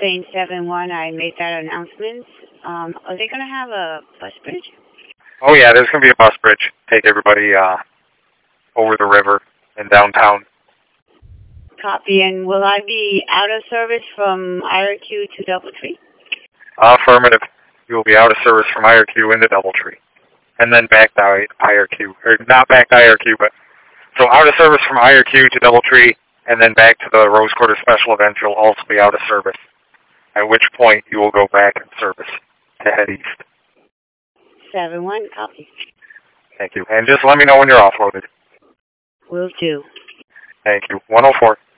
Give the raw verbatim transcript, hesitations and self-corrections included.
saying seven one. I made that announcement. Um, are they going to have a bus bridge? Oh, yeah, there's going to be a bus bridge. Take everybody uh, over the river in downtown. Copy. And will I be out of service from I R Q to Doubletree? Affirmative. You will be out of service from I R Q into Doubletree. And then back to I R Q. Or not back to I R Q, but... So out of service from I R Q to Doubletree, and then back to the Rose Quarter Special event, you'll also be out of service. At which point, you will go back in service to head east. seven one, copy. Thank you. And just let me know when you're offloaded. Will do. Thank you. one oh four.